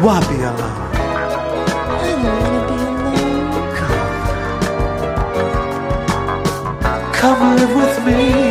Why be alone? I don't wanna be alone. Come live with me.